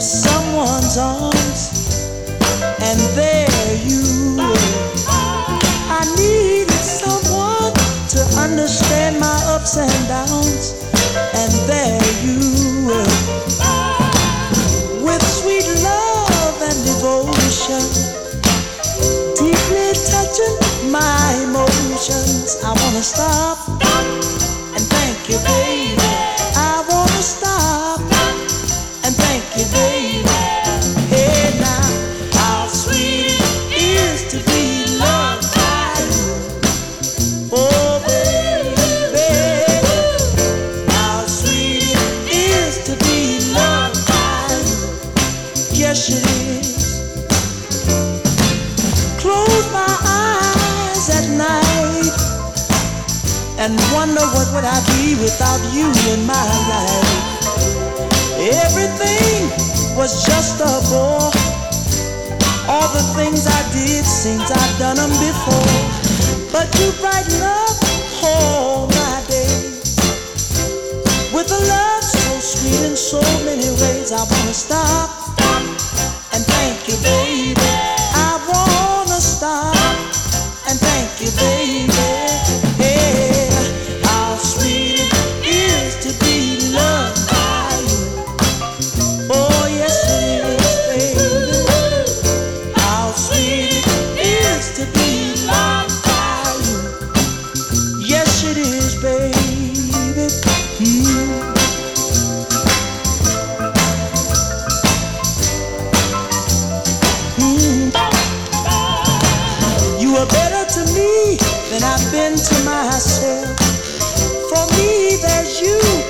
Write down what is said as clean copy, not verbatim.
someone's arms, and there you were. I needed someone to understand my ups and downs, and there you were. With sweet love and devotion, deeply touching my emotions. I wanna stop and thank you, baby. I wanna stop and thank you, baby. Hey now, how sweet it is to be loved by you. Oh baby, how sweet it is to be loved by you. Yes it is. Close my eyes at night and wonder what would I be without you in my life. Everything was just a bore. All the things I did seems I've done them before. But you brighten up all my days with a love so sweet in so many ways. I wanna stop and thank you, baby. I wanna stop and thank you, baby. Hey, how sweet it is to be loved by you. Oh yes it is, baby. How sweet it is to be loved by you. Yes it is, baby. You are better to me than I've been to myself. For me, there's you.